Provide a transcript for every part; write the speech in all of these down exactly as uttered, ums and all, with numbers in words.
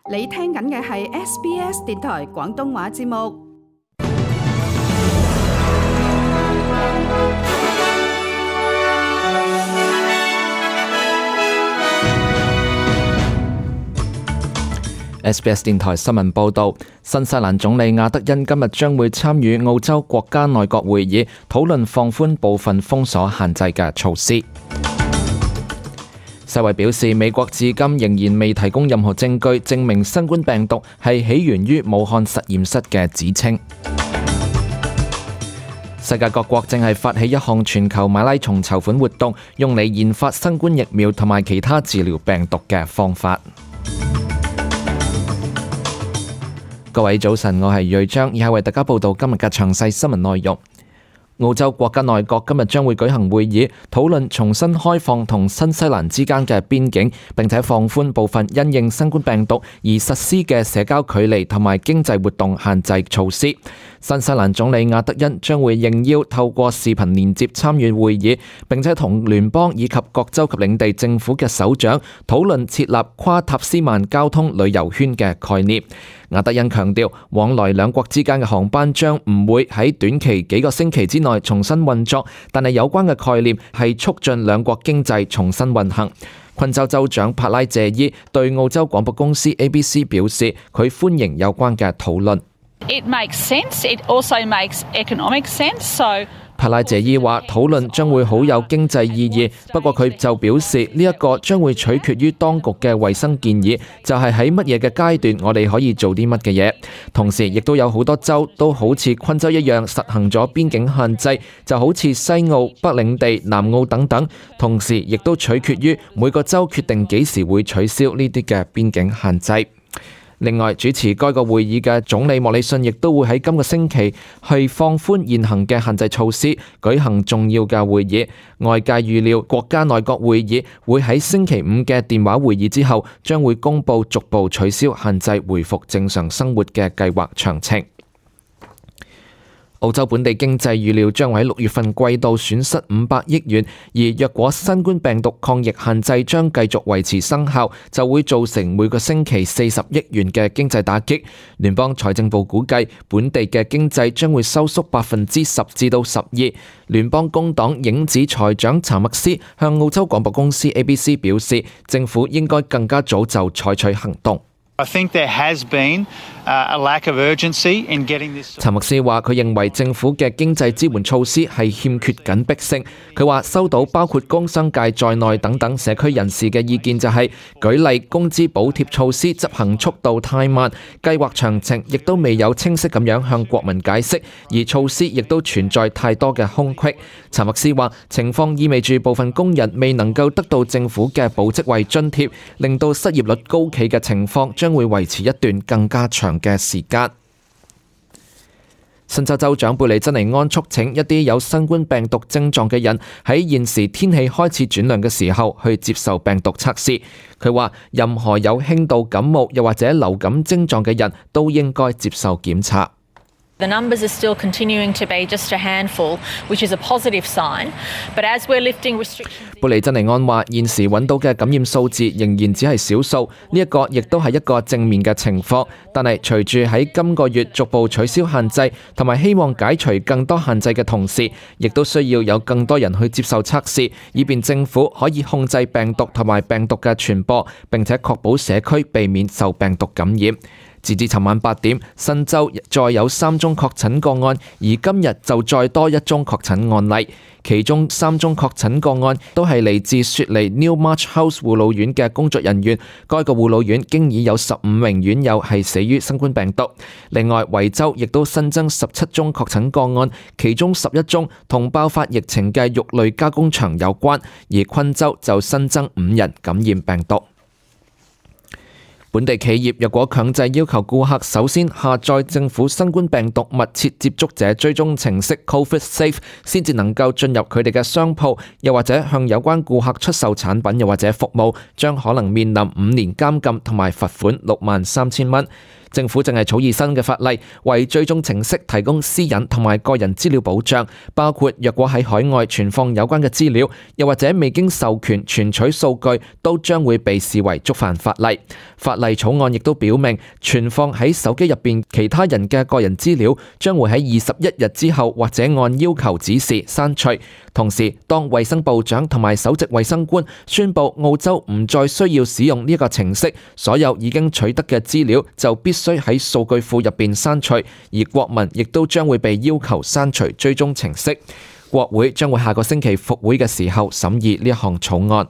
你聽緊嘅係 S B S 電台廣東話節目。 S B S 電台新聞報導，新西蘭總理亞德恩今日將會參與澳洲國家內閣會議，討論放寬部分封鎖限制嘅措施。世衛表示，美國至今仍然未提供任何證據證明新冠病毒係起源於武漢實驗室嘅指稱。世界各國正係發起一項全球馬拉松籌款活動，用嚟研發新冠疫苗同埋其他治療病毒嘅方法。各位早晨，我係瑞章，以下為大家報道今日嘅詳細新聞內容。澳洲國家內閣今日將會舉行會議，討論重新開放同新西蘭之間嘅邊境，並且放寬部分因應新冠病毒而實施嘅社交距離同埋經濟活動限制措施。新西蘭總理亞德恩將會應邀透過視頻連接參與會議，並且同聯邦以及各州及領地政府嘅首長討論設立跨塔斯曼交通旅遊圈嘅概念。亞德恩強調，往來兩國之間嘅航班將唔會喺短期幾個星期之內重新運作，但係有關嘅概念係促進兩國經濟重新運行。昆州州長帕拉謝伊對澳洲廣播公司 A B C 表示，佢歡迎有關嘅討論。 It makes sense. It also makes economic sense. So 帕拉謝伊話討論將會好有經濟意義，不過佢就表示呢一個將會取決於當局嘅衛生建議，就係喺乜嘢嘅階段我哋可以做啲乜嘅嘢。同時亦都有好多州都好似昆州一樣實行咗邊境限制，就好似西澳、北領地、南澳等等。同時亦都取決於每個州決定幾時會取消呢啲嘅邊境限制。另外，主持該個會議嘅總理莫里遜亦都會喺今個星期去放寬現行嘅限制措施，舉行重要嘅會議。外界預料國家內閣會議會喺星期五嘅電話會議之後，將會公布逐步取消限制、回復正常生活嘅計劃詳情。澳洲本地經濟預料將會喺六月份季度損失五百億元，而若果新冠病毒抗疫限制將繼續維持生效，就會造成每個星期四十億元嘅經濟打擊。聯邦財政部估計本地嘅經濟將會收縮百分之十至到十二。聯邦工黨影子財長查默斯向澳洲廣播公司 A B C 表示，政府應該更加早就採取行動。 I think there has been a lack of urgency in getting this. 查默斯話：佢認為政府嘅經濟支援措施係欠缺緊迫性。佢話收到包括工商界在內等等社區人士嘅意見，就係舉例工資補貼措施執行速度太慢，計劃詳情亦都未有清晰咁樣向國民解釋，而措施亦都存在太多嘅空隙。查默斯話：情況意味住部分工人未能夠得到政府嘅保職位津貼，令到失業率高企嘅情況將會維持一段更加長嘅時間。新州州長貝利珍尼安促請一啲有新冠病毒症狀嘅人喺現時天氣開始轉涼嘅時候去接受病毒測試。佢話任何有輕度感冒又或者流感症狀嘅人都應該接受檢查。 The numbers are still continuing to be just a handful, which is a positive sign. But as we're lifting restrictions, 貝利珍尼安話：現時揾到嘅感染數字仍然只係少數，呢一個亦都係一個正面嘅情況。但係隨住喺今個月逐步取消限制，同埋希望解除更多限制嘅同時，亦都需要有更多人去接受測試，以便政府可以控制病毒同埋病毒嘅傳播，並且確保社區避免受病毒感染。截至尋晚八點，新州再有三宗確診個案，而今日就再多一宗確診案例。其中三宗確診個案都係嚟自雪梨 New March House 護老院嘅工作人員。該個護老院經已有十五名院友係死於新冠病毒。另外，維州亦都新增十七宗確診個案，其中十一宗同爆發疫情嘅肉類加工場有關，而昆州就新增五人感染病毒。本地企業若果強制要求顧客首先下載政府新冠病毒密切接觸者追蹤程式 Covid Safe， 先至能夠進入佢哋嘅商鋪，又或者向有關顧客出售產品又或者服務，將可能面臨五年監禁同埋罰款六萬三千蚊。 政府正係草擬新嘅法例，為追蹤程式提供私隱同埋個人資料保障，包括若果喺海外存放有關嘅資料，又或者未經授權存取數據，都將會被視為觸犯法例。法例草案亦都表明，存放喺手機入邊其他人嘅個人資料，將會喺二十一日之後或者按要求指示刪除。同時，當衛生部長同埋首席衛生官宣布澳洲唔再需要使用呢個程式，所有已經取得嘅資料就必須喺數據庫入邊刪除，而國民亦都將會被要求刪除追蹤程式。國會將會下個星期復會嘅時候審議呢一項草案。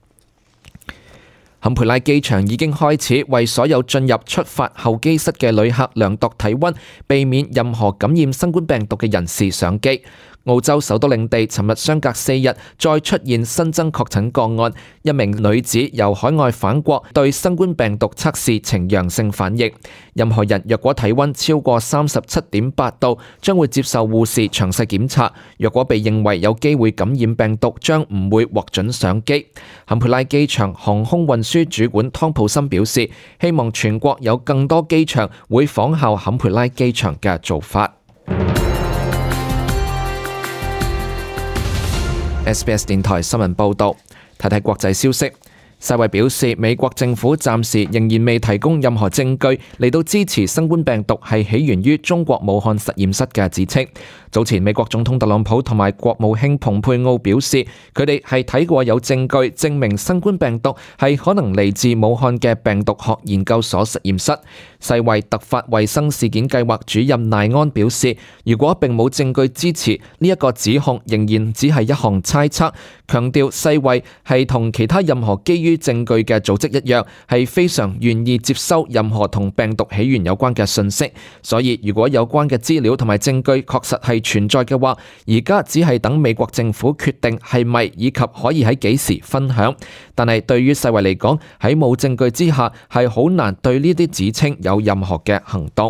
坎培拉機場已經開始為所有進入出發候機室嘅旅客量度體溫，避免任何感染新冠病毒嘅人士上機。澳洲首都領地尋日相隔四日再出現新增確診個案，一名女子由海外返國，對新冠病毒測試呈陽性反應。任何人若果體溫超過三十七點八度，將會接受護士詳細檢查。若果被認為有機會感染病毒，將唔會獲准上機。坎培拉機場航空運輸主管湯普森表示，希望全國有更多機場會仿效坎培拉機場嘅做法。S B S 電台新聞報導，睇睇國際消息。世衛表示，美國政府暫時仍然未提供任何證據嚟到支持新冠病毒係起源於中國武漢實驗室嘅指稱。早前美國總統特朗普同埋國務卿蓬佩奧表示，佢哋係睇過有證據證明新冠病毒係可能嚟自武漢嘅病毒學研究所實驗室。世衛突發衛生事件計劃主任賴安表示，如果並冇證據支持呢一個指控，仍然只係一項猜測，強調世衛係同其他任何基於證據嘅組織一樣，係非常願意接收任何同病毒起源有關嘅信息。所以如果有關嘅資料同埋證據確實係存在嘅話，而家只係等美國政府決定係咪以及可以喺幾時分享。但係對於世衛嚟講，喺冇證據之下係好難對呢啲指稱有任何嘅行動。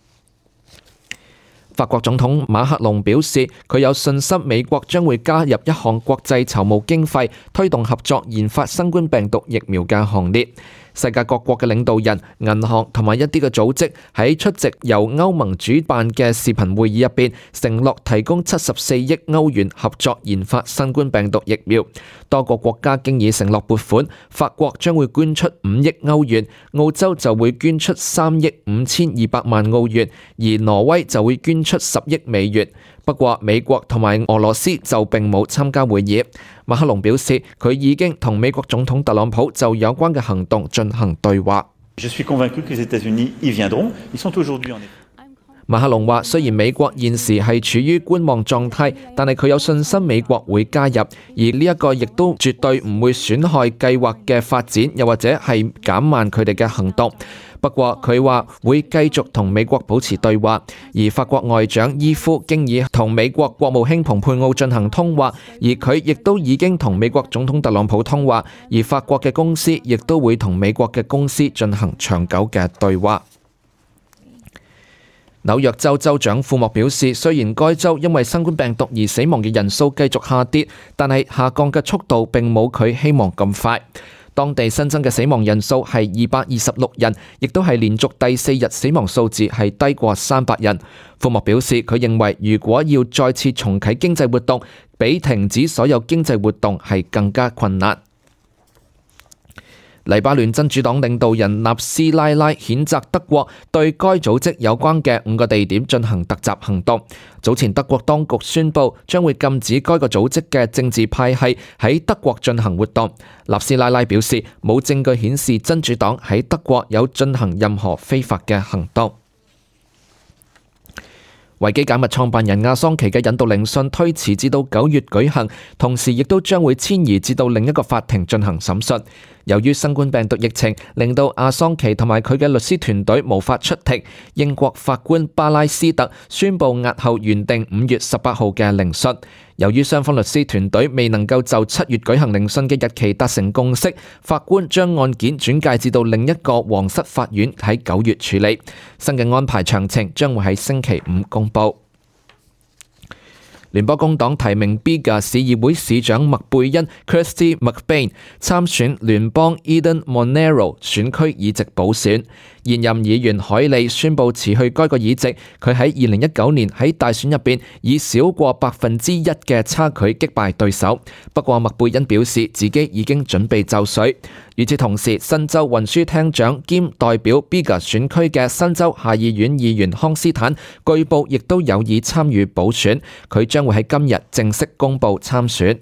法國總統馬克龍表示，佢有信心美國將會加入一項國際籌募經費，推動合作研發新冠病毒疫苗嘅行列。世界各國嘅領導人、銀行同埋一啲嘅組織喺出席由歐盟主辦嘅視頻會議入邊，承諾提供七十四億歐元合作研發新冠病毒疫苗。多個國家經已承諾撥款，法國將會捐出五億歐元，澳洲就會捐出三億五千二百萬澳元，而挪威就會捐出十億美元。不過美國同埋俄羅斯就並冇參加會議。馬克龍表示，佢已經同美國總統特朗普就有關嘅行動進行對話。馬克龍話，雖然美國現時係處於觀望狀態，但係佢有信心美國會加入，而呢一個亦都絕對唔會損害計劃嘅發展，又或者係減慢佢哋嘅行動。不過佢話會繼續同美國保持對話，而法國外長伊夫經已同美國國務卿蓬佩奧進行通話，而佢亦都已經同美國總統特朗普通話，而法國嘅公司亦都會同美國嘅公司進行長久嘅對話。紐約州州長庫莫表示，雖然該州因為新冠病毒而死亡嘅人數繼續下跌，但係下降嘅速度並冇佢希望咁快。當地新增嘅死亡人數係二百二十六人，亦都係連續第四日死亡數字係低過三百人。庫莫表示，佢認為如果要再次重啟經濟活動，比停止所有經濟活動係更加困難。黎巴嫩真主黨領導人納斯拉拉譴責德國對該組織有關嘅五個地點進行突襲行動。早前德國當局宣布將會禁止該個組織嘅政治派系喺德國進行活動。納斯拉拉表示，冇證據顯示真主黨喺德國有進行任何非法嘅行動。維基解密創辦人阿桑奇嘅引渡聆訊推遲至到九月舉行，同時亦都將會遷移至到另一個法庭進行審訊。由於新冠病毒疫情令到阿桑奇同埋佢嘅律師團隊無法出庭，英國法官巴拉斯特宣布押後原定五月十八號嘅聆訊。由於雙方律師團隊未能夠就七月舉行聆訊嘅日期達成共識，法官將案件轉介至到另一個皇室法院喺九月處理。新嘅安排詳情將會喺星期五公佈。 聯邦工黨提名 Bega 市議會市長麥貝恩 Kirsty McBain 參選聯邦 Eden Monaro 選區議席補選。現任議員海利宣布辭去該個議席，佢喺二零一九年喺大選入邊以少過百分之一嘅差距擊敗對手。不過麥貝恩表示自己已經準備就緒。與此同時，新州運輸廳長兼代表 Bega 選區嘅新州下議院議員康斯坦據報亦都有意參與補選，佢將會喺今日正式公布參選。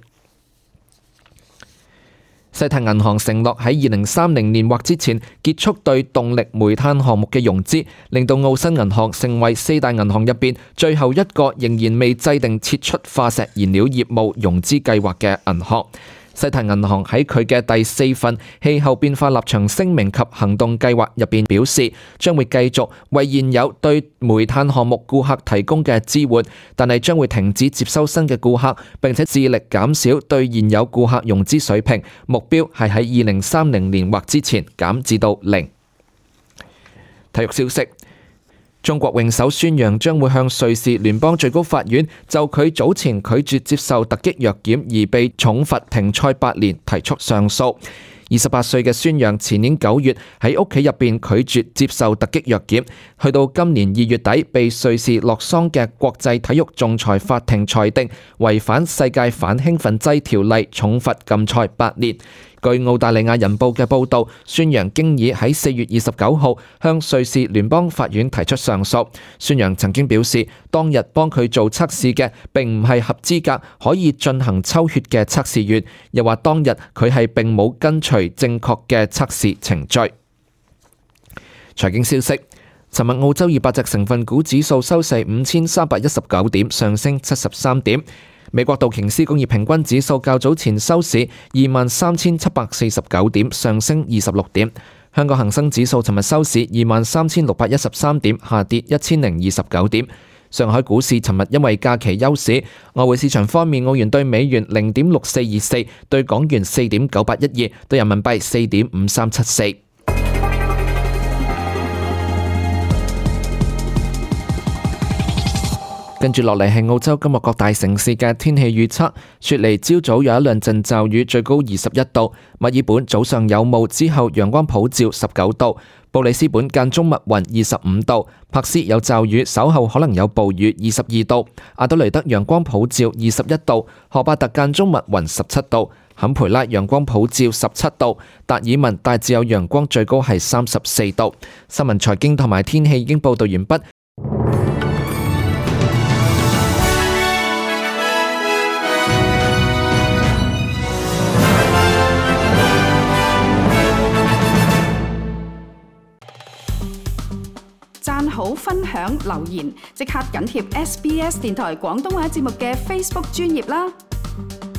世泰銀行承諾喺二零三零年或之前結束對動力煤炭項目嘅融資，令到澳新銀行成為四大銀行入邊最後一個仍然未制定撤出化石燃料業務融資計劃嘅銀行。世泰銀行喺佢嘅第四份氣候變化立場聲明及行動計劃入邊表示，將會繼續為現有對煤炭項目顧客提供嘅支援，但係將會停止接收新嘅顧客，並且致力減少對現有顧客融資水平，目標係喺二零三零年或之前減至到零。體育消息。中國泳手孫楊將會向瑞士聯邦最高法院就佢早前拒絕接受突擊藥檢而被重罰停賽八年提出上訴。二十八歲嘅孫楊前年九月喺屋企入邊拒絕接受突擊藥檢，去到今年二月底被瑞士洛桑嘅國際體育仲裁法庭裁定違反世界反興奮劑條例，重罰禁賽八年。據澳大利亞人報嘅報導，孫楊經已喺四月二十九號向瑞士聯邦法院提出上訴。孫楊曾經表示，當日幫佢做測試嘅並唔係合資格可以進行抽血嘅測試員，又話當日佢係並冇跟隨正確嘅測試程序。財經消息。尋日澳洲二百隻成分股指數收市五千三百一十九點，上升七十三點。美國道瓊斯工業平均指數較早前收市二萬三千七百四十九點，上升二十六點。香港恒生指數尋日收市二萬三千六百一十三點，下跌一千零二十九點。上海股市尋日因為假期休市。外匯市場方面，澳元對美元零點六四二四，對港元四點九八一二，對人民幣四點五三七四。跟住落嚟係澳洲今日各大城市嘅天氣預測。雪梨朝早有一兩陣驟雨，最高二十一度；墨爾本早上有霧，之後陽光普照，十九度；布里斯本間中密雲，二十五度；珀斯有驟雨，稍後可能有暴雨，二十二度；阿德雷德陽光普照，二十一度；荷巴特間中密雲，十七度；坎培拉陽光普照，十七度；達爾文大致有陽光，最高係三十四度。新聞財經同埋天氣已經報道完畢。 讚好、分享、留言，即刻緊貼 S B S 電台廣東話節目嘅 Facebook 專頁啦！